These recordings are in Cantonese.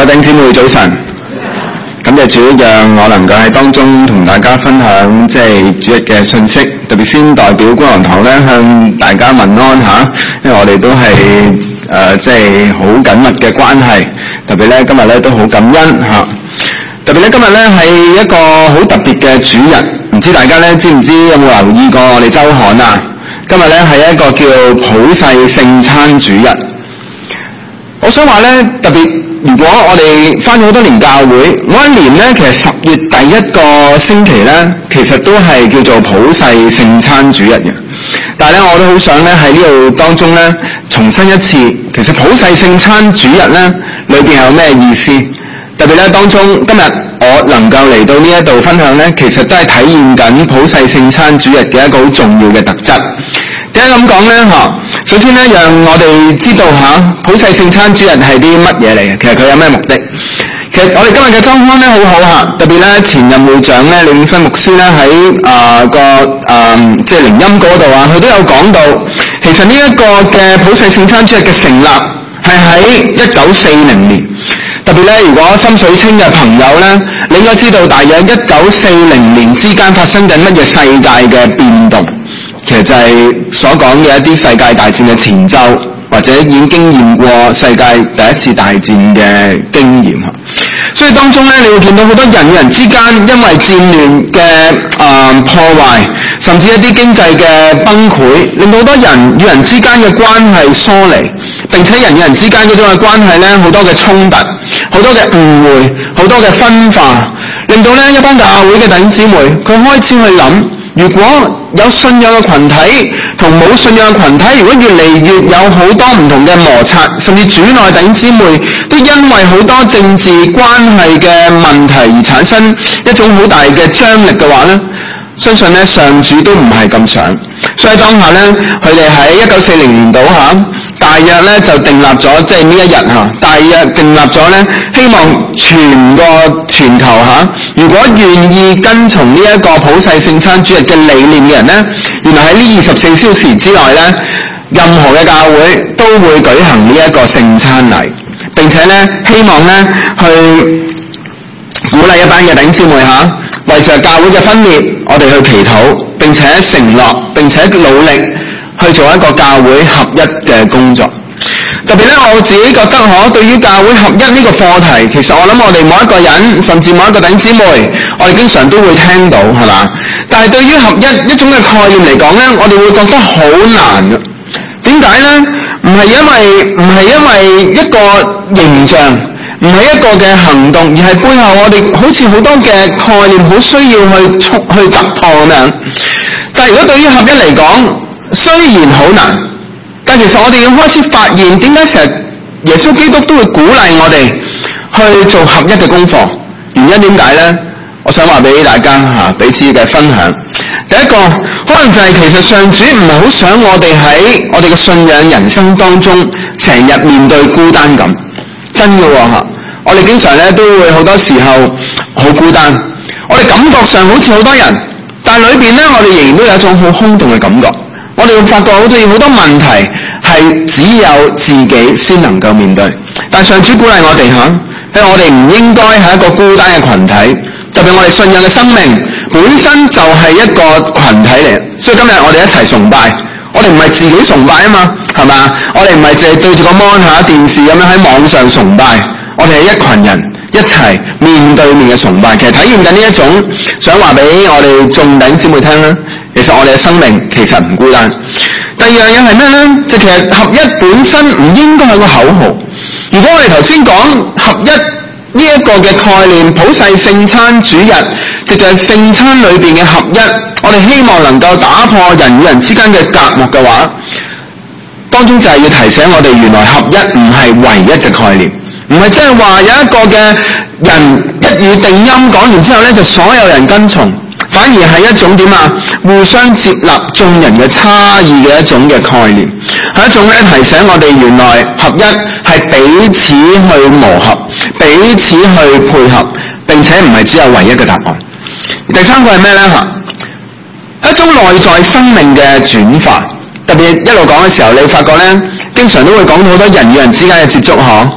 位弟兄姊妹早晨，感謝主讓我能夠喺當中同大家分享主日嘅信息，特別先代表觀塘堂咧向大家問安嚇，因為我哋都係好緊密嘅關係，特別咧今日咧都好感恩嚇，特別咧今日咧係一個好特別嘅主日，唔知大家咧知唔知有冇留意過我哋週刊啊？今日咧係一個叫普世聖餐主日。我想話咧，特別如果我哋返咗好多年教會，每一年咧，其實10月第一個星期咧，其實都係叫做普世聖餐主日嘅。但係咧，我都好想咧喺呢度當中咧，重申一次，其實普世聖餐主日咧裏邊有咩意思？特別咧當中今日我能夠嚟到呢一度分享咧，其實都係體現緊普世聖餐主日嘅一個好重要嘅特質。點解咁講呢？首先咧，讓我哋知道普世聖餐主日係啲乜嘢嚟嘅？其實佢有咩目的？其實我哋今日嘅當刊咧好好嚇，特別咧前任會長咧李永新牧師咧喺即係靈音嗰度啊，佢都有講到，其實呢一個嘅普世聖餐主日嘅成立係喺1940年。特別咧，如果深水清嘅朋友咧，你應該知道大約1940年之間發生緊乜嘢世界嘅變動。其實就係所講嘅一啲世界大戰嘅前奏，或者已經經驗過世界第一次大戰嘅經驗。所以當中咧，你會見到好多人與人之間因為戰亂嘅破壞，甚至一啲經濟嘅崩潰，令到好多人與人之間嘅關係疏離，並且人與人之間嗰種嘅關係咧，好多嘅衝突，好多嘅誤會，好多嘅分化，令到咧一班教會嘅弟兄姊妹，佢開始去諗，如果有信仰嘅群體同冇信仰嘅群體，如果越嚟越有好多唔同嘅摩擦，甚至主內弟兄姊妹都因為好多政治關係嘅問題而產生一種好大嘅張力嘅話呢，相信呢上主都唔係咁想。所以當下呢，佢哋喺1940年度大約呢就訂立咗呢一日大約訂立咗呢，希望全球如果願意跟從呢一個普世聖餐主日嘅理念嘅人呢，原來喺呢24小時之內呢，任何嘅教會都會舉行呢一個聖餐禮，並且呢希望呢去鼓勵一班嘅弟兄姊妹為着教會嘅分裂，我哋去祈禱，並且承諾，並且努力去做一個教會合一嘅工作。特別咧，我自己覺得對於教會合一呢個課題，其實我諗我哋每一個人，甚至每一個弟兄姊妹，我哋經常都會聽到，係嘛？但係對於合一種嘅概念嚟講咧，我哋會覺得好難嘅。點解咧？唔係因為一個形象，唔係一個嘅行動，而係背後我哋好似好多嘅概念，好需要去突破咁樣。但係如果對於合一嚟講，雖然好難，但其實我哋要開始發現，點解成日耶穌基督都會鼓勵我哋去做合一嘅功課？原因點解呢？我想話俾大家彼此嘅分享。第一個可能就係其實上主唔係好想我哋喺我哋嘅信仰人生當中成日面對孤單感，真嘅我哋經常咧都會好多時候好孤單，我哋感覺上好似好多人，但係裏邊咧我哋仍然都有一種好空洞嘅感覺。我哋會發覺好似好多問題係只有自己先能夠面對，但上主鼓勵我哋因為我哋唔應該係一個孤單嘅群體，特別我哋信仰嘅生命本身就係一個群體嚟，所以今日我哋一齊崇拜，我哋唔係自己崇拜啊嘛，係嘛？我哋唔係淨係對住個 mon 電視咁樣喺網上崇拜，我哋係一群人一齊面對面嘅崇拜，其實體驗緊呢一種想話俾我哋眾弟兄姊妹聽啦。其實我哋嘅生命其實唔孤單。第二樣嘢係咩呢？就其實合一本身唔應該係個口號。如果我哋頭先講合一呢一個嘅概念，普世聖餐主日，就係聖餐裏邊嘅合一，我哋希望能夠打破人與人之間嘅隔膜嘅話，當中就係要提醒我哋，原來合一唔係唯一嘅概念，唔係即係話有一個嘅人一語定音講完之後呢，就所有人跟從。反而係一種互相接納眾人嘅差異嘅一種嘅概念，係一種咧提醒我哋原來合一係彼此去磨合，彼此去配合，並且唔係只有唯一嘅答案。第三個係咩呢？一種內在生命嘅轉化。特別一路講嘅時候，你發覺呢，經常都會講到好多人與人之間嘅接觸，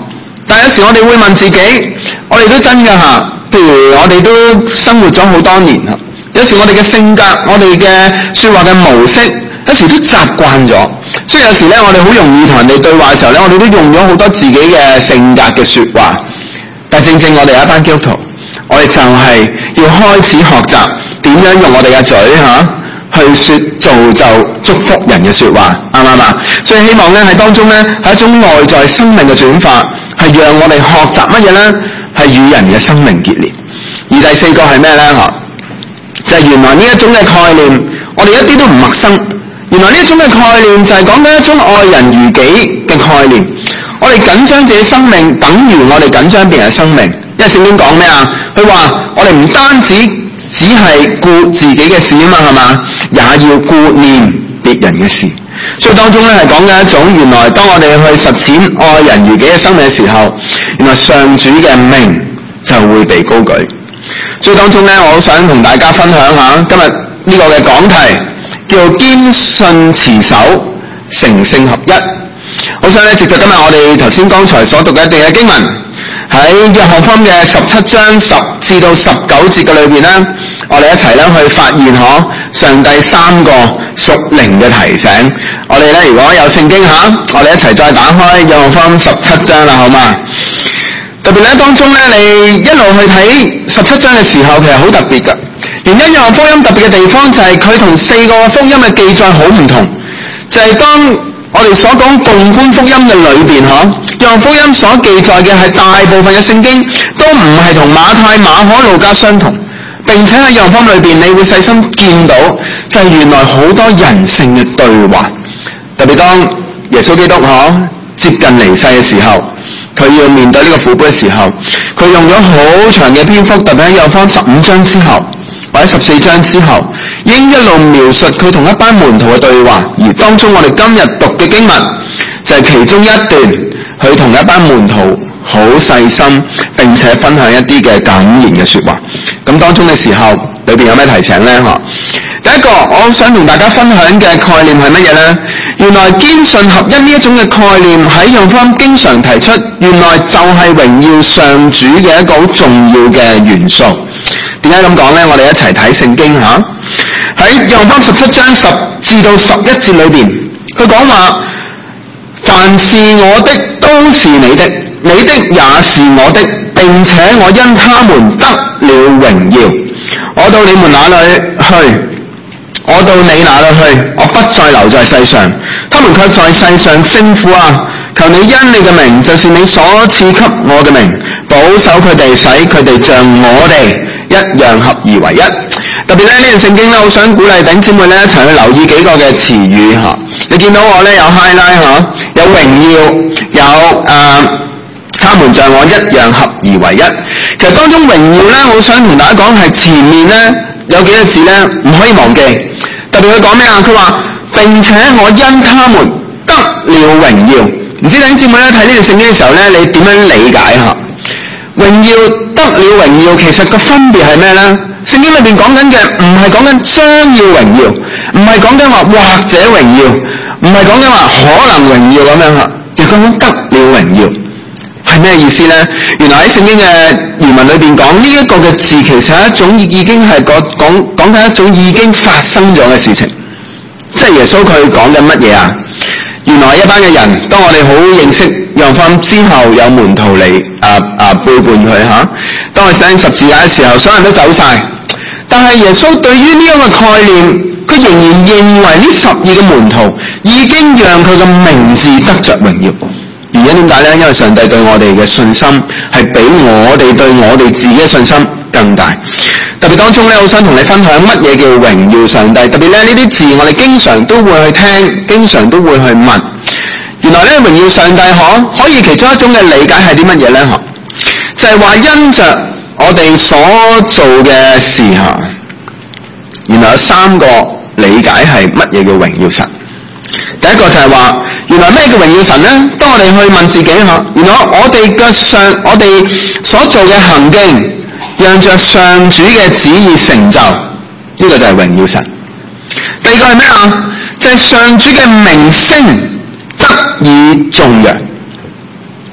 但有時我哋會問自己，我哋都真㗎嚇，譬如我哋都生活咗好多年嚇，有時我哋嘅性格、我哋嘅說話嘅模式，有時都習慣咗，所以有時咧我哋好容易同人哋對話嘅時候咧，我哋都用咗好多自己嘅性格嘅說話。但正正我哋有一班基督徒，我哋就係要開始學習點樣用我哋嘅嘴去說造就祝福人嘅說話，啱唔啱啊？所以希望咧喺當中咧係一種內在生命嘅轉化，係讓我哋學習乜嘢咧？係與人嘅生命結連。而第四個係咩咧？就係原來呢一種嘅概念，我哋一啲都唔陌生。原來呢一種嘅概念就係講緊一種愛人如己嘅概念。我哋緊張自己生命，等於我哋緊張別人嘅生命。因為聖經講咩啊？佢話我哋唔單止係顧自己嘅事啊嘛，係嘛？也要顧念別人嘅事。所以當中咧係講緊一種，原來當我哋去實踐愛人如己嘅生命嘅時候，原來上主嘅名就會被高舉。所以當中咧，我好想同大家分享下今日呢個嘅講題，叫堅信持守，成聖合一。好想咧，藉著今日我哋頭先剛才所讀嘅一段嘅經文，喺約翰福音嘅17章10至到19節嘅裏邊咧，我哋一齊咧去發現上帝3個屬靈嘅提醒。我哋咧如果有聖經我哋一齊再打開約翰福音17章啦，好嘛？特別咧當中咧，你一路去睇17章嘅時候，其實好特別㗎。原因約翰福音特別嘅地方就係佢同4個福音嘅記載好唔同，就係當我哋所講共觀福音嘅裏邊，約翰福音所記載嘅係大部分嘅聖經都唔係同馬太、馬可、路加相同，並且喺約翰福音裏邊，你會細心見到就係原來好多人性嘅對話。特別當耶穌基督接近離世嘅時候，佢要面對呢個苦杯嘅時候，佢用咗好長嘅篇幅，特別喺約翰15章之後或者14章之後，已經一路描述佢同一班門徒嘅對話。而當中我哋今日讀嘅經文就係其中一段，佢同一班門徒好細心並且分享一啲嘅感言嘅說話。咁當中嘅時候裏邊有咩提醒呢？第一個我想同大家分享嘅概念係乜嘢呢？原來堅信合一呢一種嘅概念喺約翰福音經常提出，原來就係榮耀上主嘅一個好重要嘅元素。點解咁講呢？我哋一齊睇聖經喺約翰福音17章10至到11節裏邊，佢講話：凡是我的都是你的，你的也是我的，並且我因他們得了榮耀。我到你們那裏去，我到你那裏去，我不再留在世上，他們卻在世上聖父啊，求你因你嘅名，就是你所賜給我嘅名，保守佢哋，使佢哋像我哋一樣合而為一。特別呢段聖經好想鼓勵弟兄姊妹一齊去留意幾個嘅詞語。你見到我有 highlight 有榮耀，有他們像我一樣合而為一。其實當中榮耀我想同大家講係前面有幾個字唔可以忘記。特別佢講咩啊？佢話並且我因他們得了榮耀。唔知弟兄姊妹睇呢段聖經嘅時候你點樣理解榮耀得了榮耀，其實個分別係咩呢？聖經裏邊講緊嘅唔係講緊將要榮耀，唔係講緊話或者榮耀，唔係講緊話可能榮耀咁樣而講緊得了榮耀係咩意思呢？原來喺聖經嘅原文裏邊講呢一個嘅字，其實係一種已經係講緊一種已經發生咗嘅事情。即係耶穌佢講緊乜嘢啊？原來一班嘅人，當我哋好認識約翰福音之後，有門徒嚟背叛佢當佢上十字架嘅時候，所有人都走晒。但係耶穌對於呢一個概念，佢仍然認為呢12個門徒已經讓佢嘅名字得着榮耀。原因點解呢？因為上帝對我哋嘅信心係比我哋對我哋自己嘅信心更大。特別當中好想同你分享乜嘢叫榮耀上帝。特別呢啲字我哋經常都會去聽，經常都會去問。原來榮耀上帝可以其中一種嘅理解係啲乜嘢呢？就係話因着我哋所做嘅事原來有3個理解係乜嘢叫榮耀神。第一個就係話，原來咩叫榮耀神呢？當我哋去問自己原來我哋所做嘅行徑，讓着上主嘅旨意成就，呢個就係榮耀神。第二個係咩就係上主嘅名聲得以頌揚。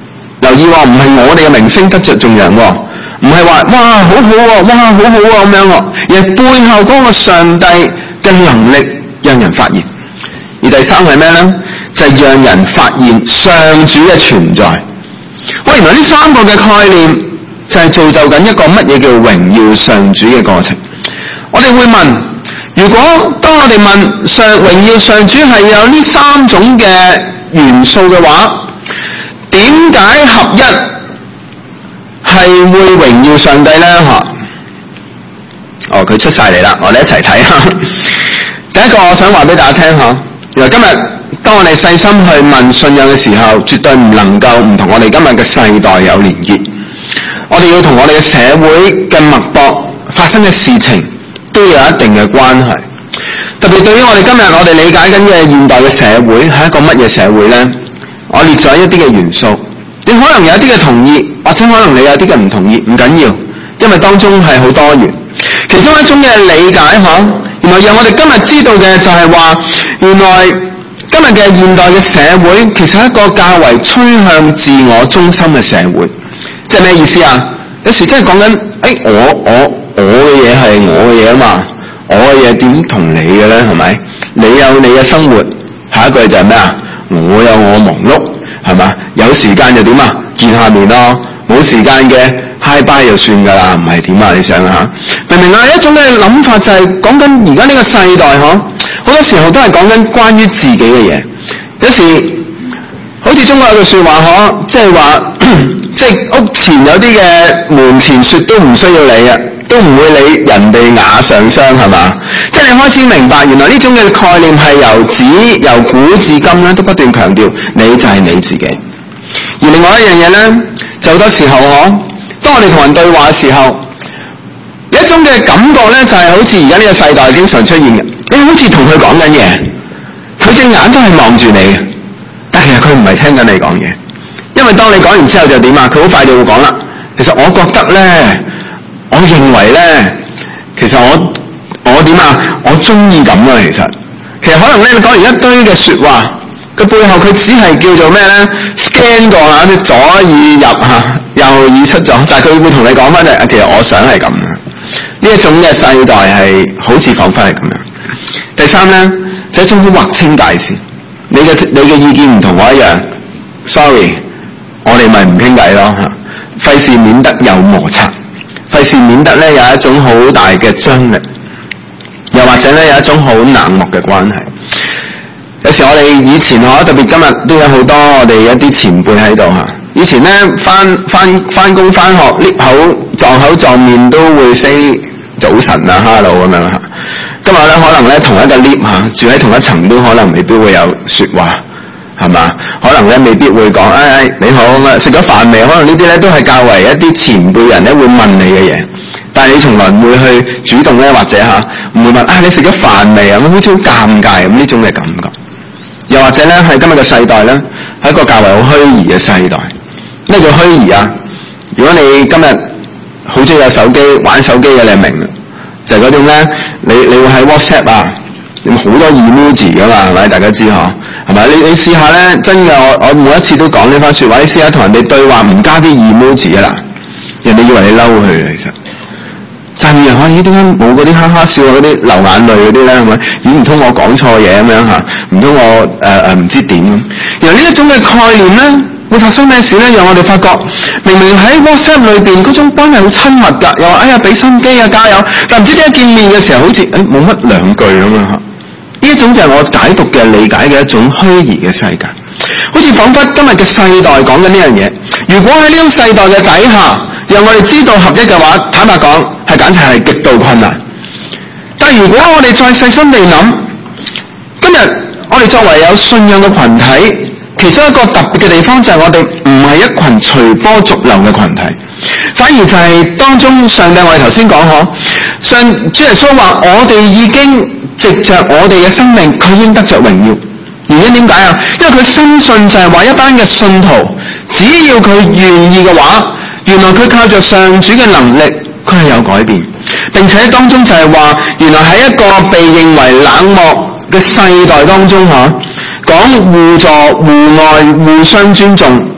留意喎，唔係我哋嘅名聲得着眾人喎，唔係話哇好好喎，哇好好喎咁樣喎，而係背後嗰個上帝嘅能力讓人發現。而第三係咩呢？就係讓人發現上主嘅存在。原來呢三個嘅概念就係造就緊一個乜嘢叫榮耀上主嘅過程。我哋會問，如果當我哋問榮耀上主係有呢三種嘅元素嘅話，點解合一係會榮耀上帝呢？佢出晒嚟啦，我哋一齊睇下。第一個我想話俾大家聽，原來今日當我哋細心去問信仰嘅時候，絕對唔能夠唔同我哋今日嘅世代有連結。我哋要同我哋嘅社會嘅脈搏發生嘅事情都有一定嘅關係。特別對於我哋今日我哋理解緊嘅現代嘅社會係一個乜嘢社會呢？我列咗一啲嘅元素，你可能有一啲嘅同意，或者可能你有啲嘅唔同意，唔緊要，因為當中係好多元。其中一種嘅理解原來讓我哋今日知道嘅就係話，原來今日嘅現代嘅社會其實係一個較為趨向自我中心嘅社會。即係咩意思啊？有時真係講緊我嘅嘢係我嘅嘢啊嘛，我嘅嘢點同你嘅咧？係咪？你有你嘅生活，下一句就係咩啊？我有我忙碌，係嘛？有時間就點啊？見下面咯，冇時間嘅嗨拜就算噶啦，唔係點啊？你想下，明明啊？一種嘅諗法就係講緊而家呢個世代好多時候都係講緊關於自己嘅嘢。有時好似中國有句說話即係話，即係屋前有啲嘅門前雪都唔需要理啊，都唔會理人哋瓦上霜，係嘛？即係你開始明白，原來呢種嘅概念係由古至今咧都不斷強調，你就係你自己。而另外一樣嘢咧，就好多時候當我哋同人對話嘅時候，有一種嘅感覺咧，就係好似而家呢個世代經常出現嘅，你好似同佢講緊嘢，佢隻眼都係望住你嘅，但其實佢唔係聽緊你講嘢。因為當你講完之後就點啊？佢好快就會講啦。其實我覺得咧，我認為咧，其實我點啊？我中意咁啊。其實可能咧，你講完一堆嘅說話，佢背後佢只係叫做咩咧 ？scan 過下啲左耳入右耳出咗，但係佢會同你講翻就係，其實我想係咁嘅。呢一種嘅世代係好似講翻係咁樣。第三咧，就係一種好劃清界線。你嘅意見唔同我一樣 ，sorry。我哋咪唔傾偈咯，費事免得有摩擦，費事免得咧有一種好大嘅張力，又或者咧有一種好冷漠嘅關係。有時我哋以前特別今日都有好多我哋一啲前輩喺度以前咧翻工翻學 lift 口撞口撞面都會 say 早晨啊 hello 咁樣今日咧可能咧同一個 lift 住喺同一層都可能未必會有說話。係嘛？可能咧未必會講，你好咁啊，食咗飯未？可能呢啲咧都係較為一啲前輩人咧會問你嘅嘢，但係你從來唔會去主動咧，或者唔會問你食咗飯未啊？咁好似好尷尬咁呢種嘅感覺。又或者咧喺今日嘅世代咧，係一個較為好虛擬嘅世代。咩叫虛擬啊？如果你今日好中意有手機玩手機嘅，你明啦，就係嗰種咧，你會喺 WhatsApp 有好多 emoji 噶嘛，係咪？大家知係咪？你試下咧，真嘅，我每一次都講呢番說話，你試下同人哋對話唔加啲 emoji 啦，人哋以為你嬲佢啊，其實真嘅。咦？點解冇嗰啲哈哈笑嗰啲流眼淚嗰啲咧？係咪？咦？唔通我講錯嘢咁樣唔通我唔知點咁？然後呢一種嘅概念咧，會發生咩事咧？讓我哋發覺，明明喺 WhatsApp 裏邊嗰種關係好親密㗎，又話俾心機啊，加油，但唔知點解見面嘅時候好似冇乜兩句咁樣呢一種就係我解讀嘅理解嘅一種虛擬嘅世界，好似彷彿今日嘅世代講緊呢樣嘢。如果喺呢種世代嘅底下，讓我哋知道合一嘅話，坦白講係簡直係極度困難。但係如果我哋再細心地諗，今日我哋作為有信仰嘅群體，其中一個特別嘅地方就係我哋唔係一群隨波逐流嘅群體，反而就係當中上帝，我哋頭先講主耶穌話我哋已經藉着我哋嘅生命，佢應得着榮耀。原因點解啊？因為佢深信就係話一班嘅信徒，只要佢願意嘅話，原來佢靠着上主嘅能力，佢係有改變，並且當中就係話，原來喺一個被認為冷漠嘅世代當中講互助、互愛、互相尊重，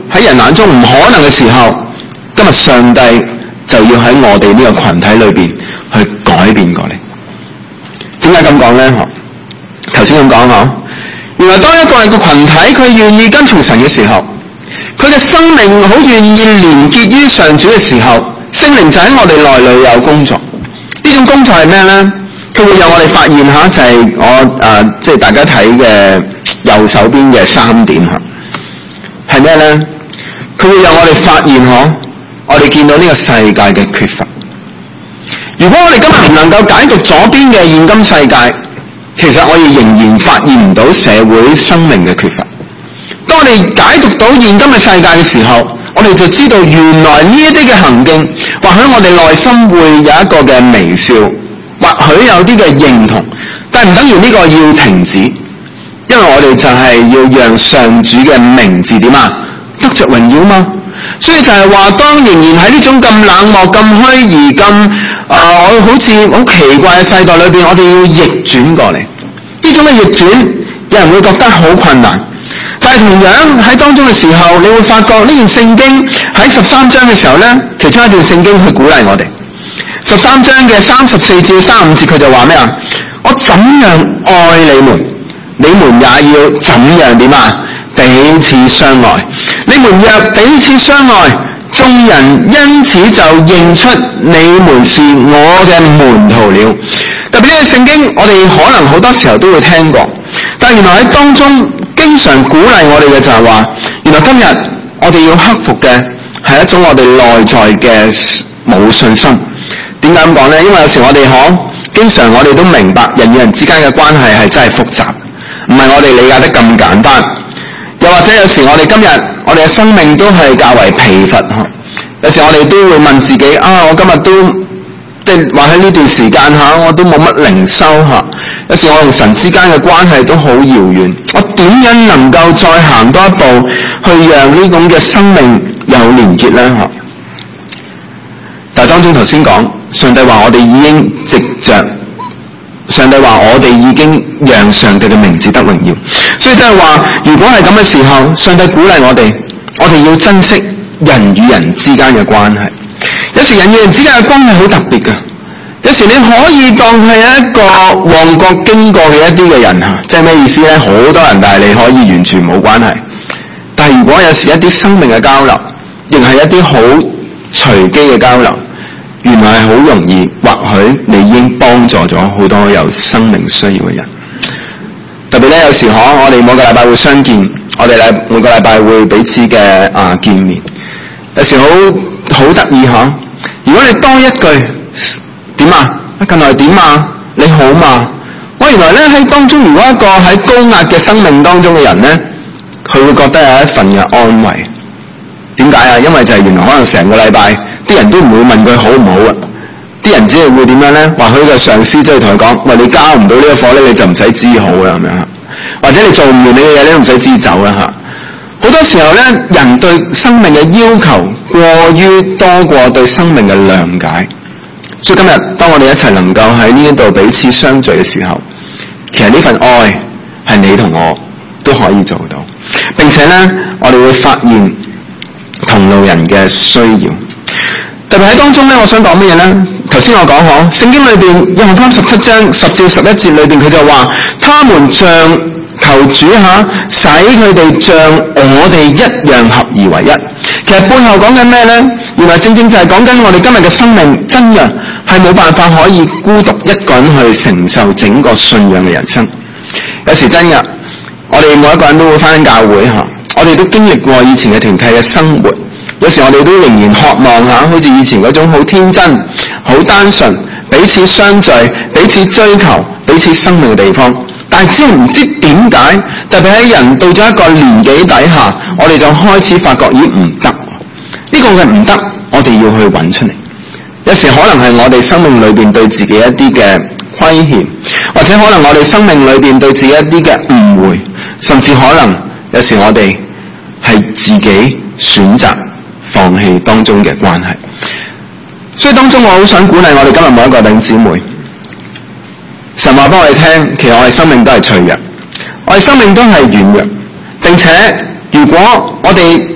喺人眼中唔可能嘅時候，今日上帝就要喺我哋呢個群體裏邊去改變過嚟。點解咁講呢？頭先咁講，原來當一個群體佢願意跟從神嘅時候，佢嘅生命好願意連結於上主嘅時候，聖靈就喺我哋內裏有工作。呢種工作係咩呢？佢會讓我哋發現就係我即係大家睇嘅右手邊嘅3點係咩呢？佢會讓我哋發現我哋見到呢個世界嘅缺乏。如果我哋今日唔能夠解讀左邊嘅現今世界，其實我哋仍然發現唔到社會生命嘅缺乏。當我哋解讀到現今嘅世界嘅時候，我哋就知道原來呢一啲嘅行徑，或許我哋內心會有一個嘅微笑，或許有啲嘅認同，但唔等於呢個要停止，因為我哋就係要讓上主嘅名字點得着榮耀嘛。所以就係話，當仍然喺呢種咁冷漠、咁虛擬、咁我好似好奇怪嘅世代裏邊，我哋要逆轉過嚟。呢種嘅逆轉，有人會覺得好困難。但係同樣喺當中嘅時候，你會發覺呢段聖經喺13章嘅時候呢，其中一段聖經去鼓勵我哋。13章嘅34至35節，佢就話咩啊？我怎樣愛你們，你們也要怎樣點彼此相愛。你們若彼此相愛，眾人因此就認出你們是我嘅門徒了。特別呢個聖經，我哋可能好多時候都會聽過，但原來喺當中經常鼓勵我哋嘅就係話，原來今日我哋要克服嘅係一種我哋內在嘅冇信心。點解咁講呢？因為有時我哋經常我哋都明白人與人之間嘅關係係真係複雜，唔係我哋理解得咁簡單。又或者有時我哋今日我哋嘅生命都係較為疲乏，有時我哋都會問自己我今日都即係話喺呢段時間我都冇乜靈修有時我同神之間嘅關係都好遙遠，我點樣能夠再行多一步去讓呢種嘅生命有連結呢？但係當中頭先講，上帝話我哋已經藉着上帝話我哋已經讓上帝嘅名字得榮耀，所以即係話，如果係咁嘅時候，上帝鼓勵我哋要珍惜人與人之間嘅關係。有時人與人之間嘅關係好特別㗎，有時你可以當係一個旺角經過嘅一啲嘅人即係咩意思呢？好多人，但係你可以完全冇關係。但係如果有時一啲生命嘅交流，亦係一啲好隨機嘅交流，原來係好容易，或許你已經幫助咗好多有生命需要嘅人。特別咧，有時我哋每個禮拜會相見，我哋每個禮拜會彼此嘅見面。有時好得意如果你多一句點近來點你好嘛？原來咧喺當中，如果一個喺高壓嘅生命當中嘅人咧，佢會覺得有一份嘅安慰。點解因為就係原來可能成個禮拜啲人都唔會問佢好唔好啲人只係會點樣咧？或許個上司即係同佢講：喂，你交唔到呢個課咧，你就唔使知好啦咁樣。或者你做唔完你嘅嘢，你都唔使知走啦好多時候咧，人對生命嘅要求過於多過對生命嘅諒解。所以今日當我哋一齊能夠喺呢度彼此相聚嘅時候，其實呢份愛係你同我都可以做到，並且咧我哋會發現同路人嘅需要。特別喺當中咧，我想講乜嘢咧？頭先我講聖經裏邊約翰福音17章10至11節裏邊，佢就話：他們像求主使佢哋像我哋一樣合而為一。其實背後講緊咩咧？原來正正就係講緊我哋今日嘅生命真嘅係冇辦法可以孤獨一個人去承受整個信仰嘅人生。有時真嘅，我哋每一個人都會返教會我哋都經歷過以前嘅團契嘅生活。有時我哋都仍然渴望好似以前嗰種好天真、好單純、彼此相聚、彼此追求、彼此生命嘅地方。但係只係唔知點解，特別喺人到咗一個年紀底下，我哋就開始發覺唔得。呢個嘅唔得，我哋要去揾出嚟。有時可能係我哋生命裏邊對自己一啲嘅虧欠，或者可能我哋生命裏邊對自己一啲嘅誤會，甚至可能有時我哋係自己選擇放棄當中嘅關係。所以當中我好想鼓勵我哋今日每一個弟兄姊妹，神話幫我哋聽，其實我哋生命都係脆弱，我哋生命都係軟弱，並且如果我哋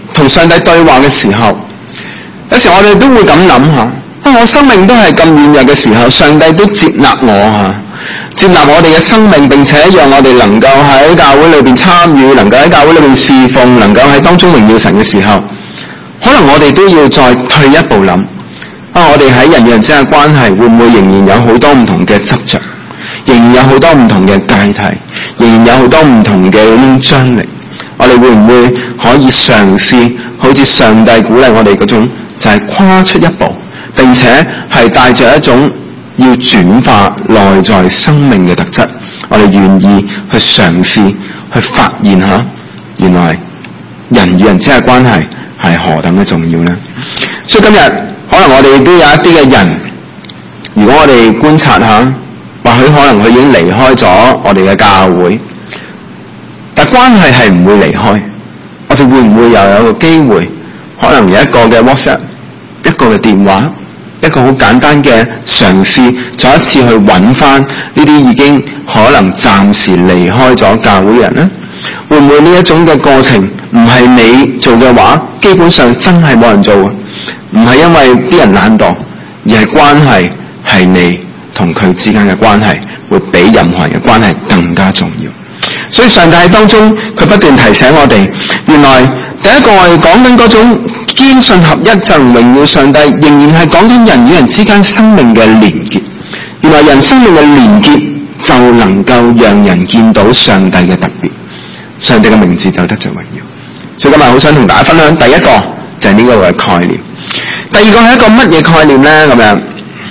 同上帝對話嘅時候，有時我哋都會咁諗下，我生命都係咁軟弱嘅時候，上帝都接納我接納我哋嘅生命，並且讓我哋能夠喺教會裏邊參與，能夠喺教會裏邊侍奉，能夠喺當中榮耀神嘅時候，可能我哋都要再退一步諗，我哋喺人與人之間嘅關係會唔會仍然有好多唔同嘅執着，仍然有好多唔同嘅界題，仍然有好多唔同嘅張力，我哋會唔會可以嘗試好似上帝鼓勵我哋嗰種，就係跨出一步，並且係帶着一種要轉化內在生命嘅特質，我哋願意去嘗試去發現下，原來人與人之間嘅關係係何等嘅重要呢？所以今日可能我哋都有一啲嘅人，如果我哋觀察下，或許可能佢已經離開咗我哋嘅教會，但關係係唔會離開。我哋會唔會又有個機會，可能有一個嘅 WhatsApp， 一個嘅電話，一個好簡單嘅嘗試，再一次去揾翻呢啲已經可能暫時離開咗教會人呢？會唔會呢一種嘅過程唔係你做嘅話，基本上真係冇人做啊？唔係因為啲人懶惰，而係關係係你同佢之間嘅關係，會比任何人嘅關係更加重要。所以上帝喺當中，佢不斷提醒我哋，原來第一個我哋講緊嗰種堅信合一就榮耀上帝，仍然係講緊人與人之間生命嘅連結。原來人生命嘅連結就能夠讓人見到上帝嘅特別，上帝嘅名字就得着榮耀。所以今日好想同大家分享第一個就係呢個嘅概念。第二個係一個乜嘢概念呢？咁樣，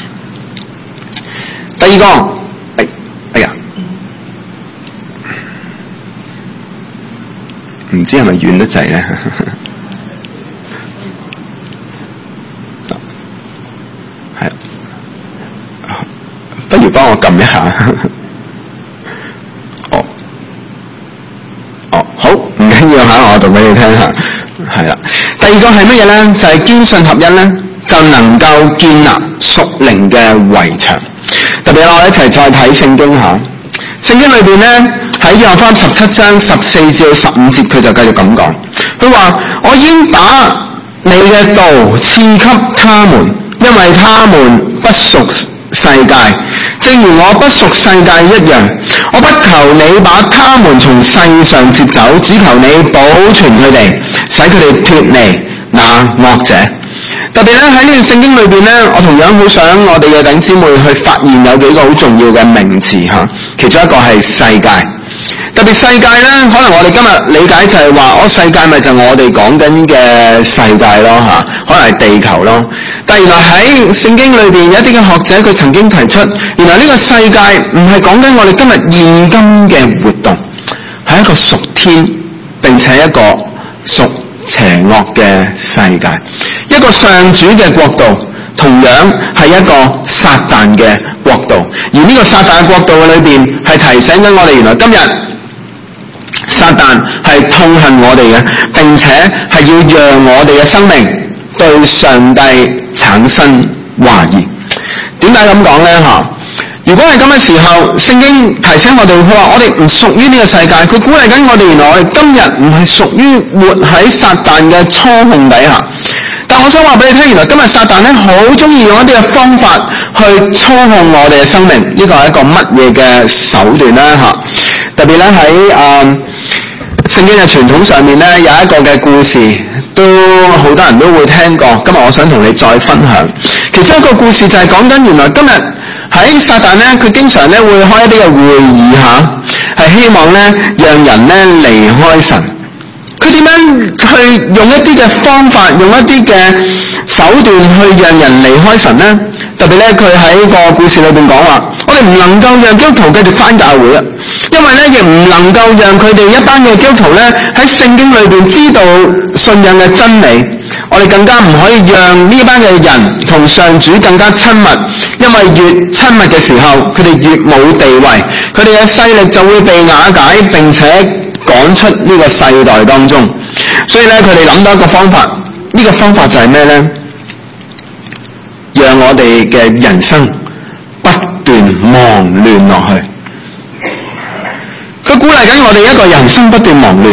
第二個，唔知係咪遠得滯咧？係，不如幫我撳一下。好，唔緊要嚇，我讀俾你聽下。係啦，第二個係乜嘢咧？就係堅信合一咧，就能夠建立屬靈嘅圍牆。特別我哋一齊再睇聖經下，聖經裏邊咧喺約翰17章14至15節，佢就繼續咁講。佢話：我已經把你嘅道賜給他們，因為他們不屬世界，正如我不屬世界一樣。我不求你把他們從世上接走，只求你保存佢哋，使佢哋脫離那惡者。特別咧喺呢段聖經裏邊咧，我同樣好想我哋嘅弟兄姊妹去發現有幾個好重要嘅名詞嚇，其中一個係世界。特別世界咧，可能我哋今日理解就係話，世界咪就我哋講緊嘅世界咯嚇，可能係地球咯。但原來喺聖經裏邊有一啲嘅學者佢曾經提出，原來呢個世界唔係講緊我哋今日現今嘅活動，係一個屬天並且一個屬邪惡嘅世界，一個上主嘅國度，同樣係一個撒旦嘅國度。而呢個撒旦嘅國度裏邊係提醒緊我哋，原來今日撒旦係痛恨我哋嘅，並且係要讓我哋嘅生命對上帝產生懷疑。點解咁講呢？如果係咁嘅時候，聖經提醒我哋，佢話我哋唔屬於呢個世界，佢鼓勵緊我哋，原來我哋今日唔係屬於活喺撒旦嘅操控底下。但我想話俾你聽，原來今日撒旦咧好中意用一啲嘅方法去操控我哋嘅生命，呢個係一個乜嘢嘅手段咧？特別咧喺聖經嘅傳統上面咧，有一個嘅故事，都好多人都會聽過。今日我想同你再分享，其中一個故事就係講緊原來今日喺撒旦咧，佢經常咧會開一啲嘅會議係希望咧讓人咧離開神。佢點樣去用一啲嘅方法，用一啲嘅手段去讓人離開神呢？特別咧，佢喺個故事裏邊講話，我哋唔能夠讓基督徒繼續返教會啊，因為咧亦唔能夠讓佢哋一班嘅基督徒咧喺聖經裏邊知道信仰嘅真理。我哋更加唔可以讓呢班嘅人同上主更加親密，因為越親密嘅時候，佢哋越冇地位，佢哋嘅勢力就會被瓦解，並且趕出呢個世代當中。所以咧，佢哋諗到一個方法，呢個方法就係咩呢？讓我哋嘅人生不斷忙亂落去。佢鼓勵緊我哋一個人生不斷忙亂。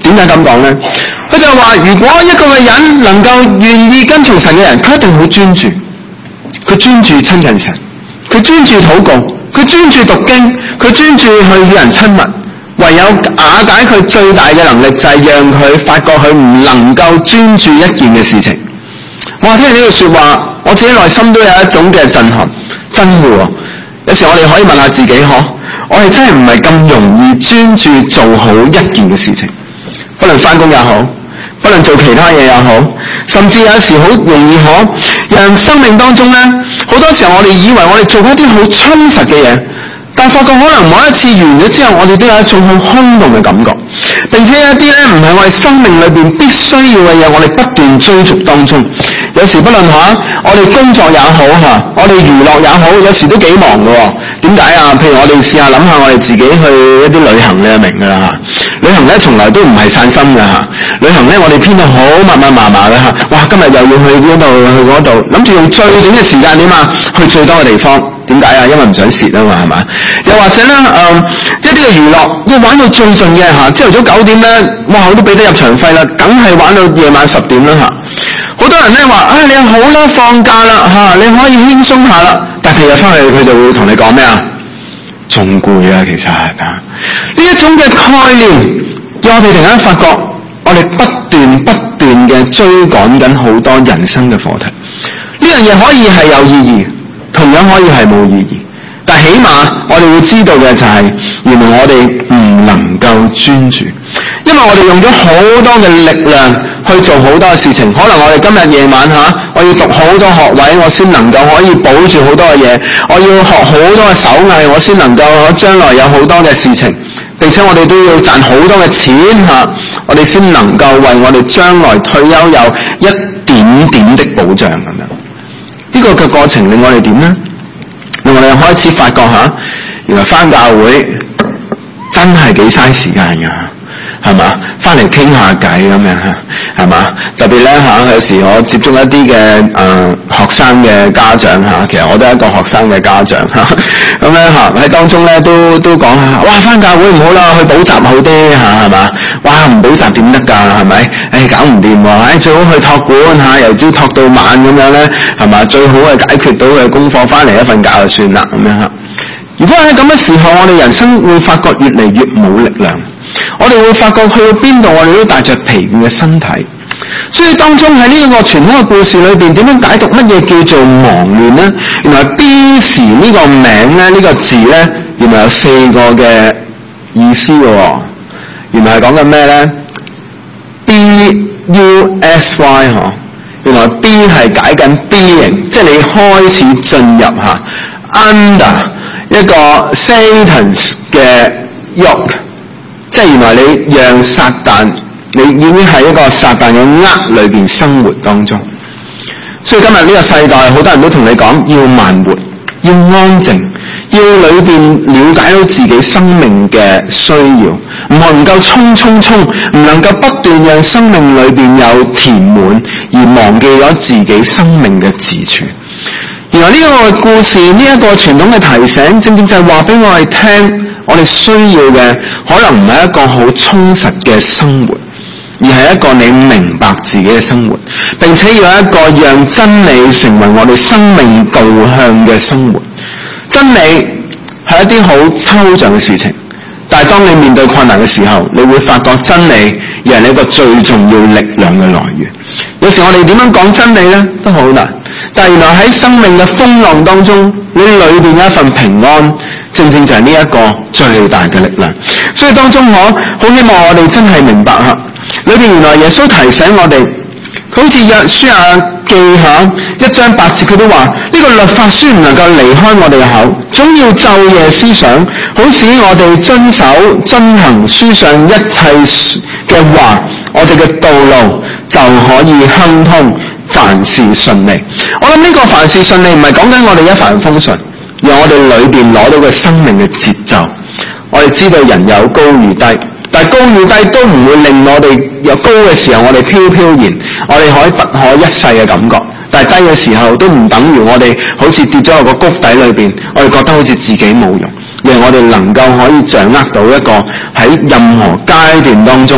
點解咁講呢？佢就話如果一個嘅人能夠願意跟從神嘅人，佢一定好專注，佢專注親近神，佢專注禱告，佢專注讀經，佢專注去與人親密。唯有瓦解佢最大嘅能力就係讓佢發覺佢唔能夠專注一件嘅事情。哇！聽完呢句說話，我自己內心都有一種嘅震撼，真嘅喎。有時我哋可以問下自己，我哋真係唔係咁容易專注做好一件嘅事情，不論返工也好，不論做其他嘢也好，甚至有時好容易讓生命當中呢，好多時候我哋以為我哋做一啲好充實嘅嘢，但發覺可能每一次完咗之後，我哋都有一種好空洞嘅感覺，並且有一啲咧唔係我哋生命裏邊必須要嘅嘢，我哋不斷追逐當中。有時不論我哋工作也好我哋娛樂也好，有時都幾忙嘅。點解啊？譬如我哋試下諗下，我哋自己去一啲旅行，你就明㗎啦。旅行咧從來都唔係散心嘅。旅行咧我哋編到好密密麻麻嘅。哇！今日又要去呢度去嗰度，諗住用最短嘅時間點去最多嘅地方。點解啊？因為唔想蝕啊嘛，係嘛？又或者咧，一啲嘅娛樂要玩到最盡嘅朝頭早9點咧，哇！我都俾得入場費啦，梗係玩到夜晚10點啦。好多人咧話，你好啦，放假啦你可以輕鬆下啦，但係日翻去佢就會同你講咩啊？仲攰啊，其實呢一種嘅概念，讓我哋突然間發覺，我哋不斷嘅追趕緊好多人生嘅課題。呢樣嘢可以係有意義，同樣可以係冇意義，但起碼我哋會知道嘅就係，原來我哋唔能夠專注，因為我哋用咗好多嘅力量去做好多嘅事情。可能我哋今日夜晚我要讀好多學位，我先能夠可以保住好多嘅嘢，我要學好多嘅手藝，我先能夠將來有好多嘅事情，並且我哋都要賺好多嘅錢我哋先能夠為我哋將來退休有一點點的保障咁樣。呢個嘅過程令我哋點呢？令我哋開始發覺原來返教會真係幾嘥時間㗎，係嘛？返嚟傾下偈咁樣係嘛？特別咧有時我接觸一啲嘅學生嘅家長其實我都係一個學生嘅家長咁咧喺當中咧都講哇返教會唔好啦，去補習好啲係嘛？哇唔補習點得㗎係咪？搞唔掂喎，最好去託管由朝託到晚咁樣咧係嘛？最好係解決到佢嘅功課，返嚟一瞓覺就算啦咁樣。如果喺咁嘅時候，我哋人生會發覺越嚟越冇力量，我哋會發覺去到邊度我哋都帶着疲倦嘅身體。所以當中喺呢個傳統嘅故事裏邊，點樣解讀乜嘢叫做忙亂呢？原來 B 時呢個名咧，呢個字咧，原來有4個嘅意思嘅。原來係講緊咩咧？BUSY 原來 B 係解緊 being， 即係你開始進入under 一個 Satan's 嘅 yoke， 即係原來你讓撒旦，你已經喺一個撒旦嘅軛裏邊生活當中。所以今日呢個世代好多人都同你講要慢活，要安靜，要裏邊了解到自己生命嘅需要，唔能夠衝，唔能夠不斷讓生命裏邊有填滿，而忘記咗自己生命嘅自處。原來呢個故事，呢一個傳統嘅提醒，正正就係話俾我哋聽，我哋需要嘅可能唔係一個好充實嘅生活，而係一個你明白自己嘅生活，並且要一個讓真理成為我哋生命導向嘅生活。真理係一啲好抽象嘅事情，但係當你面對困難嘅時候，你會發覺真理亦係一個最重要力量嘅來源。有時我哋點樣講真理呢？都好難，但係原來喺生命嘅風浪當中，你裏邊有一份平安，正正就係呢一個最大嘅力量。所以當中好希望我哋真係明白裏邊原來耶穌提醒我哋，佢好似約書亞記1章8節，佢都話呢個律法書唔能夠離開我哋嘅口，總要晝夜思想，好使我哋遵行書上一切嘅話，我哋嘅道路就可以亨通，凡事順利。我諗呢個凡事順利唔係講緊我哋一帆風順，讓我哋裏邊攞到嘅生命嘅節奏。我哋知道人有高與低，但係高與低都唔會令我哋有高嘅時候我哋飄飄然，我哋可以不可一世嘅感覺，但係低嘅時候都唔等於我哋好似跌咗落個谷底裏邊，我哋覺得好似自己冇用，讓我哋能夠可以掌握到一個喺任何階段當中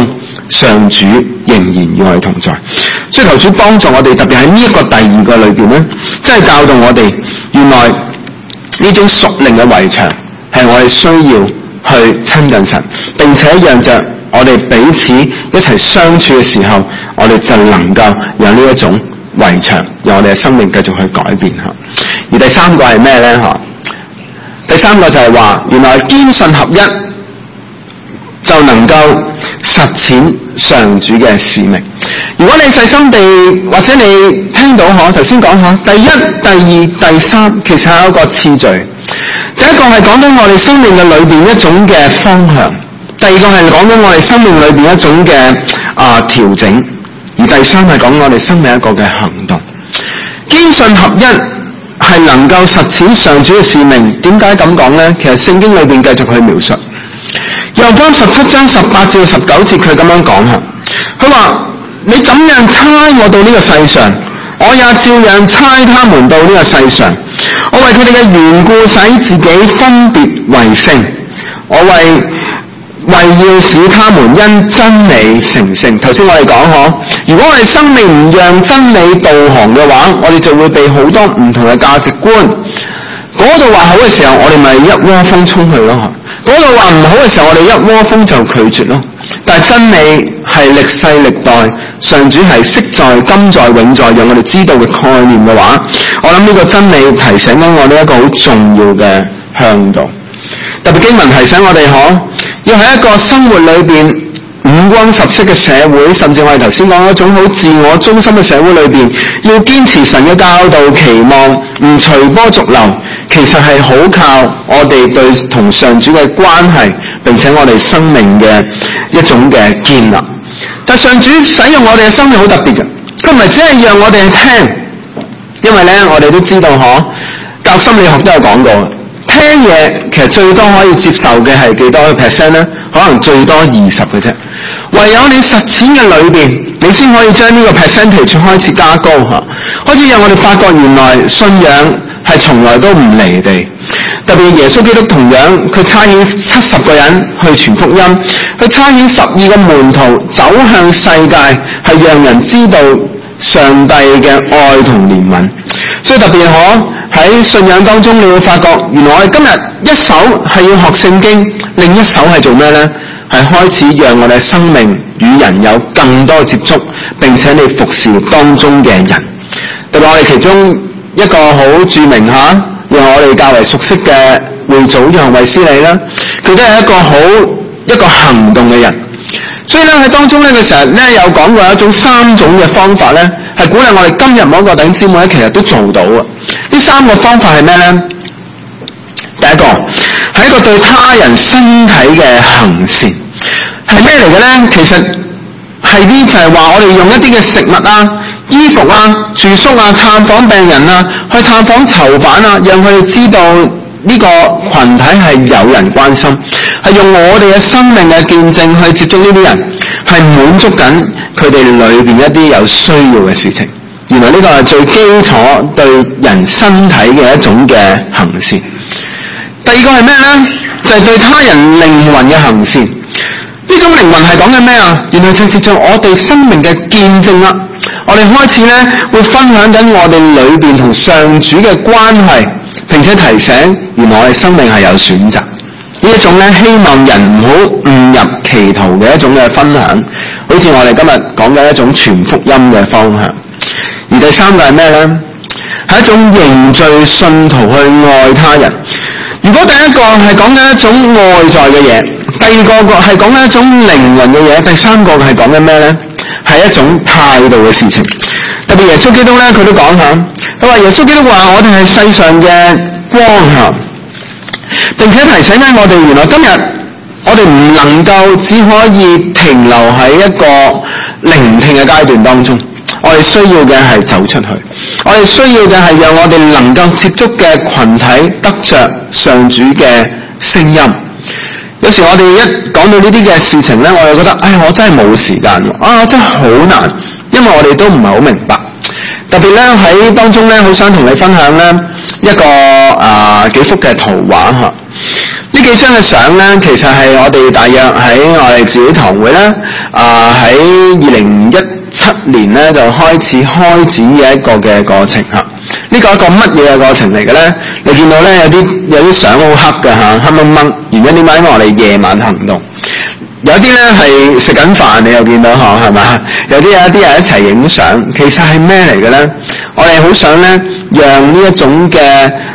上主仍然與我哋同在。所以求主幫助我哋，特別喺呢一個第二個裏邊咧，真係教導我哋，原來呢種屬靈嘅圍牆係我哋需要去親近神，並且讓着我哋彼此一齊相處嘅時候，我哋就能夠有呢一種圍牆，讓我哋嘅生命繼續去改變吓。而第三個係咩咧？吓，第三個就係話，原來堅信合一就能夠實踐上主嘅使命。如果你細心地或者你聽到我頭先講下，第一、第二、第三，其實係一個次序。第一個係講緊我哋生命嘅裏邊一種嘅方向，第二個係講緊我哋生命裏邊一種嘅調整，而第三係講我哋生命一個嘅行動。堅信合一係能夠實踐上主嘅使命。點解咁講呢？其實聖經裏邊繼續去描述，約翰17章18至19節佢咁樣講下，佢話：你怎樣差我到呢個世上，我也照樣差他們到呢個世上。我為佢哋嘅緣故使自己分別為聖，我為要使他們因真理成聖。頭先我哋講如果我哋生命唔讓真理導航嘅話，我哋就會被好多唔同嘅價值觀。嗰度話好嘅時候，我哋咪一窩蜂衝去咯；嗰度話唔好嘅時候，我哋一窩蜂就拒絕咯。但係真理係歷世歷代，上主係昔在、今在、永在，讓我哋知道嘅概念嘅話，我諗呢個真理提醒緊我哋一個好重要嘅向導。特別經文提醒我哋要喺一個生活裏邊五光十色嘅社會，甚至我哋頭先講一種好自我中心嘅社會裏邊，要堅持神嘅教導，期望唔隨波逐流，其實係好靠我哋對同上主嘅關係，並且我哋生命嘅一種嘅建立。但上主使用我哋嘅生命好特別嘅，佢唔係只係讓我哋聽，因為咧我哋都知道教心理學都有講過，聽嘢其實最多可以接受嘅係幾多個 percent 咧？可能最多20嘅啫。唯有你實踐嘅裏邊，你先可以將呢個 percentage 開始加高開始讓我哋發覺原來信仰係從來都唔離地。特別耶穌基督同樣，佢差遣70個人去傳福音，佢差遣12個門徒走向世界，係讓人知道上帝嘅愛同憐憫。所以特別喺信仰當中，你會發覺原來我哋今日一手係要學聖經，另一手係做咩呢？係開始讓我哋生命與人有更多接觸，並且你服侍當中嘅人。特別我哋其中一個好著名讓我哋較為熟悉嘅會祖約翰衛斯理啦，佢都係一個行動嘅人。所以咧喺當中咧，佢成日咧有講過一種3種嘅方法咧，係鼓勵我哋今日某個弟兄姊妹咧，其實都做到啊。呢3個方法係咩咧？第一個係一個對他人身體嘅行善，係咩嚟嘅咧？其實係啲就係話我哋用一啲嘅食物衣服住宿探訪病人去探訪囚犯讓佢哋知道呢個群體係有人關心，係用我哋嘅生命嘅見證去接觸呢啲人，係滿足緊佢哋裏邊一啲有需要嘅事情。原來呢個係最基礎對人身體嘅一種嘅行善。第二個係咩呢？就係對他人靈魂嘅行善。呢種靈魂係講緊咩原來就接觸我哋生命嘅見證啦。我哋開始咧會分享緊我哋裏邊同上主嘅關係，並且提醒原來我哋生命係有選擇。呢一種咧希望人唔好誤入歧途嘅一種嘅分享，好似我哋今日講嘅一種傳福音嘅方向。而第三個係咩呢？係一種凝聚信徒去愛他人。如果第一個係講緊一種外在嘅嘢，第二個係講緊一種靈魂嘅嘢，第三個係講緊咩呢？係一種態度嘅事情。特別耶穌基督咧，佢都講下，佢話耶穌基督話我哋係世上嘅光並且提醒緊我哋，原來今日我哋唔能夠只可以停留喺一個聆聽嘅階段當中，我哋需要嘅係走出去，我哋需要嘅係讓我哋能夠接觸嘅群體得着上主嘅聲音。有時我哋一講到呢啲嘅事情咧，我就覺得我真係冇時間真係好難，因為我哋都唔係好明白。特別咧喺當中咧，好想同你分享咧一個幾幅嘅圖畫呢幾張嘅相咧，其實係我哋大約喺我哋自己堂會咧喺2017年咧就開始開展嘅一個嘅過程嚇。呢個係一個乜嘢嘅過程嚟嘅咧？你見到咧有啲相好黑嘅嚇，黑掹掹。原因點解？因為我哋夜晚行動。有啲咧係食緊飯，你又見到嗬，係嘛？有啲人一齊影相，其實係咩嚟嘅咧？我哋好想咧，讓呢一種嘅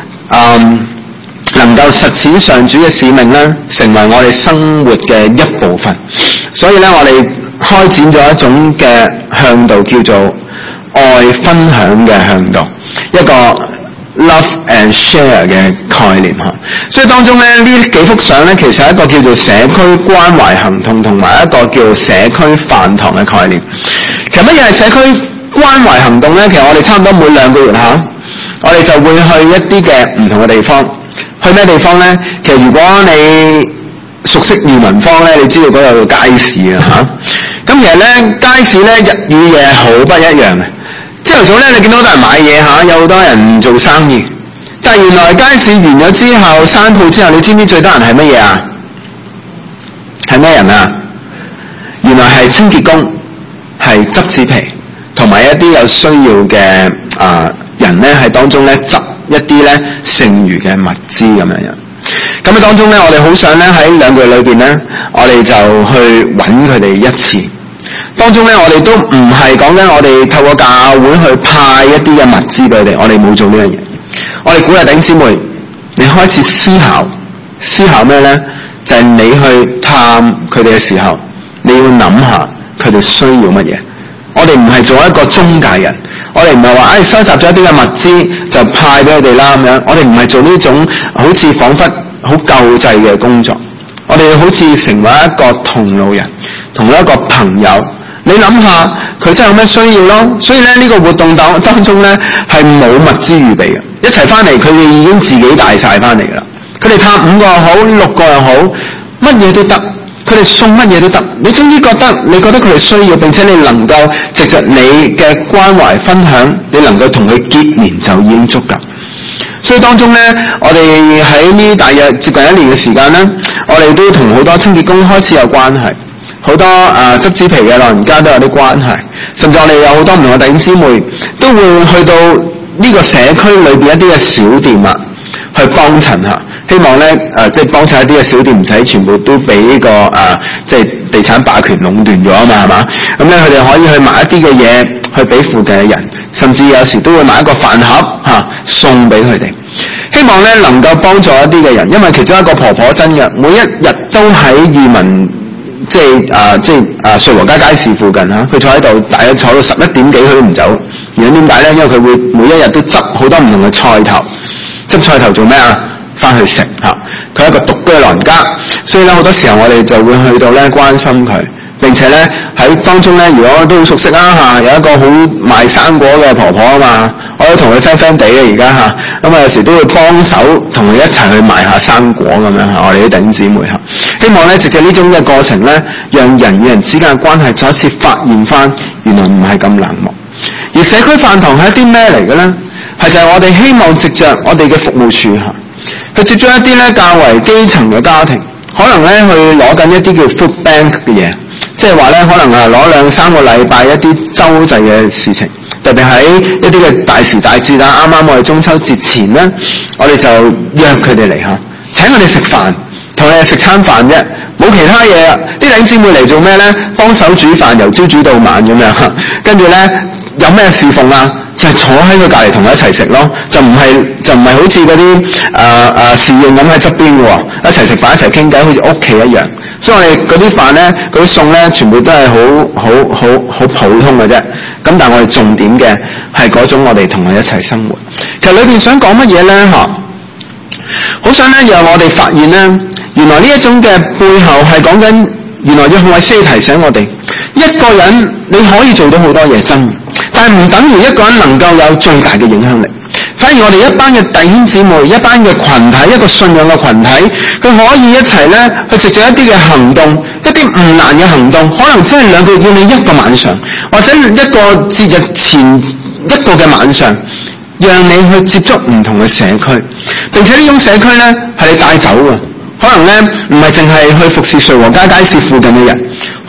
能夠實踐上主嘅使命咧，成為我哋生活嘅一部分。所以咧，我哋開展咗一種嘅向導，叫做愛分享嘅向導，一個 love and share 嘅概念嚇。所以當中咧，呢幾幅相咧，其實係一個叫做社區關懷行動同埋一個叫社區飯堂嘅概念。其實乜嘢係社區關懷行動咧？其實我哋差唔多每2個月嚇，我哋就會去一啲嘅唔同嘅地方。去咩地方咧？其實如果你熟悉裕民坊咧，你知道嗰度有街市啊嚇。咁其實咧，街市咧日與夜好不一樣嘅。朝頭早咧，你見到好多人買嘢嚇，有好多人做生意。但係原來街市完咗之後，閂鋪之後，你知唔知最多人係乜嘢啊？係咩人啊？原來係清潔工，係執紙皮，同埋一啲有需要嘅人咧，喺當中咧執一啲咧剩餘嘅物資咁樣樣。咁喺當中咧，我哋好想咧喺2個月裏邊咧，我哋就去揾佢哋一次。當中咧，我哋都唔係講緊我哋透過教會去派一啲嘅物資俾佢哋，我哋冇做呢樣嘢。我哋鼓勵弟兄姊妹，你開始思考咩咧？就係你去探佢哋嘅時候，你要諗下佢哋需要乜嘢。我哋唔係做一個中介人，我哋唔係話收集咗一啲嘅物資就派俾佢哋啦咁樣。我哋唔係做呢種好似彷彿好救濟嘅工作。我哋好似成為一個同路人，同一個朋友。你諗下佢真係有咩需要咯？所以咧呢個活動當中咧係冇物資預備嘅，一齊翻嚟佢哋已經自己帶晒翻嚟噶啦。佢哋探5個又好，6個又好，乜嘢都得，佢哋送乜嘢都得。你總之你覺得佢哋需要，並且你能夠藉着你嘅關懷分享，你能夠同佢結連就已經足夠。所以當中咧，我哋喺呢大約接近1年嘅時間咧，我哋都同好多清潔工開始有關係。好多執紙皮嘅老人家都有啲關係，甚至我哋有好多唔同嘅弟兄姊妹都會去到呢個社區裏邊一啲嘅小店啊，去幫襯下，希望咧即係幫襯一啲嘅小店，唔使全部都俾呢個即係地產霸權壟斷咗啊嘛，係嘛？咁咧佢哋可以去買一啲嘅嘢去俾附近嘅人，甚至有時都會買一個飯盒送俾佢哋，希望咧能夠幫助一啲嘅人，因為其中一個婆婆真嘅，每一日都喺裕民。即係瑞和街街市附近嚇，佢坐喺度，大約坐到11點幾，佢都唔走。原因點解咧？因為佢會每一日都執好多唔同嘅菜頭，執菜頭做咩啊？翻去食嚇。佢係一個獨居嘅老人家，所以咧好多時候我哋就會去到咧關心佢，並且咧喺當中咧，如果都好熟悉啦有一個好賣生果嘅婆婆啊嘛，我都同佢 friend 地嘅而家咁有時都會幫手同佢一齊去賣下生果咁樣我哋啲弟兄姊妹希望咧藉著呢種嘅過程咧，讓人與人之間嘅關係再一次發現翻，原來唔係咁冷漠。而社區飯堂係一啲咩嚟嘅咧？係就係我哋希望藉著我哋嘅服務處去接觸一啲咧較為基層嘅家庭，可能咧去攞緊一啲叫 food bank 嘅嘢，即係話咧可能攞2-3個禮拜一啲周濟嘅事情，特別喺一啲嘅大時大節啱啱我哋中秋節前咧，我哋就約佢哋嚟請佢哋食飯，同佢哋食餐飯啫，冇其他嘢啊！啲弟兄姊妹嚟做咩咧？幫手煮飯，由朝煮到晚咁樣，跟住咧有咩侍奉啊？就係坐喺佢隔離同佢一齊食咯，就唔係好似嗰啲侍應咁喺側邊嘅喎，一齊食飯一齊傾偈，好似屋企一樣。所以我哋嗰啲飯咧，嗰啲餸咧，全部都係好普通嘅啫。咁但係我哋重點嘅係嗰種我哋同佢一齊生活。其實裏邊想講乜嘢咧？好想咧讓我哋發現咧，原來呢一種嘅背後係講緊，原來約翰衛斯理提醒我哋，一個人你可以做到好多嘢真，但係唔等於一個人能夠有最大嘅影響力。反而我哋一班嘅弟兄姊妹，一班嘅群體，一個信仰嘅群體，佢可以一齊咧去藉著一啲嘅行動，一啲唔難嘅行動，可能真係2個月要你1個晚上，或者一個節日前1個嘅晚上，讓你去接觸唔同嘅社區，並且呢種社區咧係你帶走嘅，可能咧唔係淨係去服侍瑞和街街市附近嘅人，可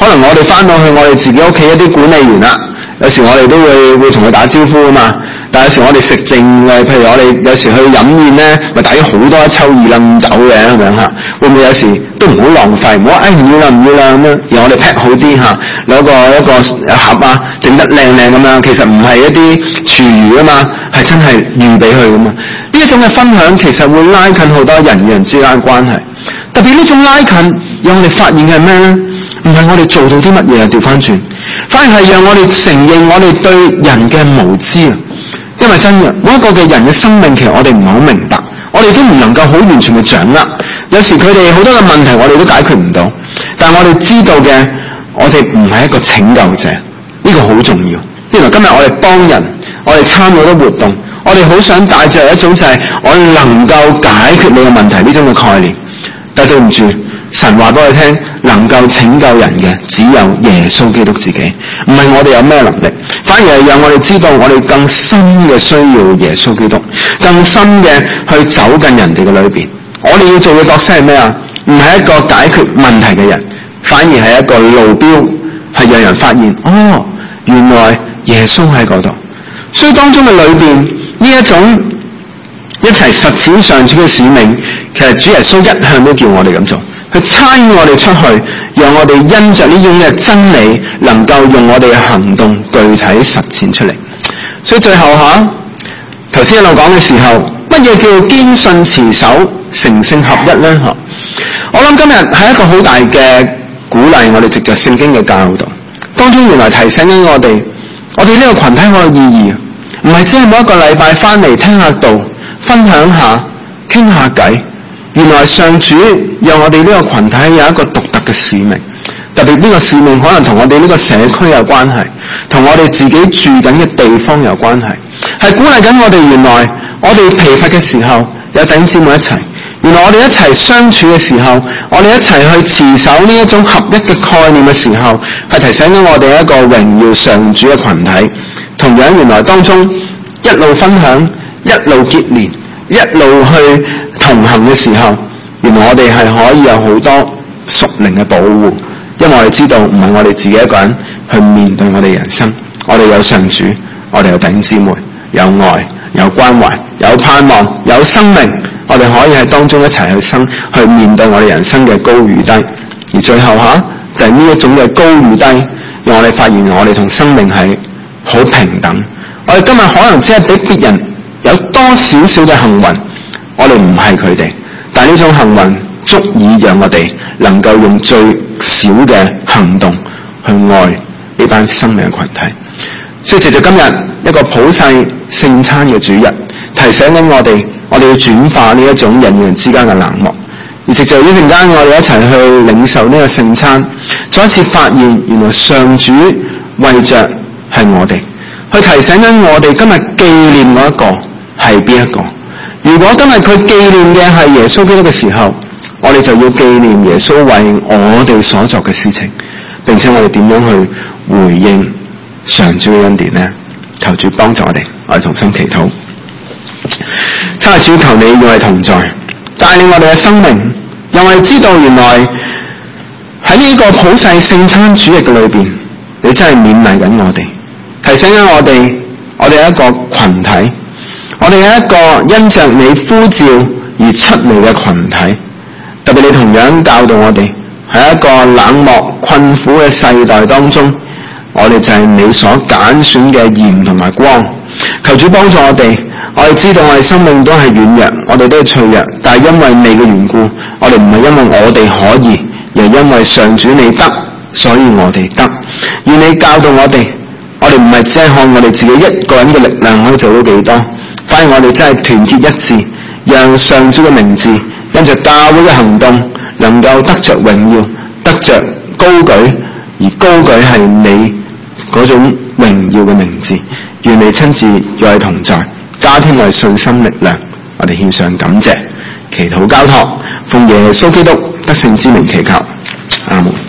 可能我哋翻到去我哋自己屋企一啲管理員啦，有時我哋都會同佢打招呼啊嘛。但有時我哋食剩嘅，譬如我哋有時去飲宴咧，咪打咗好多一抽二冧酒嘅咁樣嚇，會唔會有時都唔好浪費，唔好唔要啦咁樣，而我哋 pack 好啲嚇，攞一個盒啊，整得靚靚咁樣，其實唔係一啲廚餘啊嘛，係真係預俾佢噶嘛。呢一種嘅分享其實會拉近好多人與人之間嘅關係，特別呢種拉近，讓我哋發現嘅係咩咧？唔係我哋做到啲乜嘢啊，調翻轉，反而係讓我哋承認我哋對人嘅無知啊！因為真嘅，每一個嘅人嘅生命其實我哋唔係好明白，我哋都唔能夠好完全嘅掌握。有時佢哋好多嘅問題我哋都解決唔到，但係我哋知道嘅，我哋唔係一個拯救者，呢個好重要。因為今日我哋幫人，我哋參與好多活動，我哋好想帶着一種就係我能夠解決你嘅問題呢種嘅概念。但係對唔住，神話俾我哋聽，能夠拯救人嘅只有耶穌基督自己，唔係我哋有咩能力，反而係讓我哋知道我哋更深嘅需要耶穌基督，更深嘅去走進人哋嘅裏邊。我哋要做嘅角色係咩啊？唔係一個解決問題嘅人，反而係一個路標，係讓人發現哦，原來耶穌喺嗰度。所以當中嘅裏邊呢一種一齊實踐上主嘅使命，其實主耶穌一向都叫我哋咁做。佢差我哋出去，讓我哋因着呢種嘅真理，能夠用我哋嘅行動具體實踐出嚟。所以最後頭先一路講嘅時候，乜嘢叫堅信持守成聖合一呢？我諗今日係一個好大嘅鼓勵，我哋藉着聖經嘅教導當中，原來提醒緊我哋呢個群體好有意義，唔係只係每一個禮拜翻嚟聽下道，分享下，傾下偈。原來上主讓我哋呢個群體有一個獨特嘅使命，特別呢個使命可能同我哋呢個社區有關係，同我哋自己住緊嘅地方有關係，係鼓勵緊我哋。原來我哋疲乏嘅時候有弟兄姊妹一齊，原來我哋一齊相處嘅時候，我哋一齊去持守呢一種合一嘅概念嘅時候，係提醒緊我哋一個榮耀上主嘅群體。同樣原來當中一路分享，一路結連，一路去同行嘅時候，原來我哋係可以有好多屬靈嘅保護，因為我哋知道唔係我哋自己一個人去面對我哋人生，我哋有上主，我哋有弟兄姊妹，有愛，有關懷，有盼望，有生命，我哋可以喺當中一齊去面對我哋人生嘅高與低。而最後就係呢一種嘅高與低，讓我哋發現我哋同生命係好平等。我哋今日可能只係比別人有多少少嘅幸運，我哋唔係佢哋，但係呢種幸運足以讓我哋能夠用最少嘅行動去愛呢班生命嘅群體。所以藉着今日一個普世聖餐嘅主日，提醒緊我哋要轉化呢一種人與人之間嘅冷漠，而藉着呢陣間我哋一齊去領受呢個聖餐，再一次發現原來上主為着係我哋，去提醒緊我哋今日紀念嗰一個係邊一個。如果今日佢紀念嘅係耶穌基督嘅時候，我哋就要紀念耶穌為我哋所作嘅事情，並且我哋點樣去回應上主嘅恩典呢？求主幫助我哋同心祈禱。差主，求你與我哋同在，帶領我哋嘅生命，讓我哋知道原來喺呢個普世聖餐主日嘅裏邊，你真係勉勵緊我哋，提醒緊我哋係一個群體，我哋係一個因着你呼召而出嚟嘅群體。特別你同樣教導我哋，喺一個冷漠困苦嘅世代當中，我哋就係你所揀選嘅鹽同埋光。求主幫助我哋，我哋知道我哋生命都係軟弱，我哋都係脆弱，但係因為你嘅緣故，我哋唔係因為我哋可以，而係因為上主你得，所以我哋得。願你教導我哋，我哋唔係只係看我哋自己一個人嘅力量可以做到幾多，反而我哋真係團結一致，讓上主嘅名字因着教會嘅行動能夠得着榮耀，得着高舉，而高舉係你嗰種榮耀嘅名字。願你親自與我哋同在，加添我哋信心力量。我哋獻上感謝，祈禱交託，奉耶穌基督得勝之名祈求，阿門。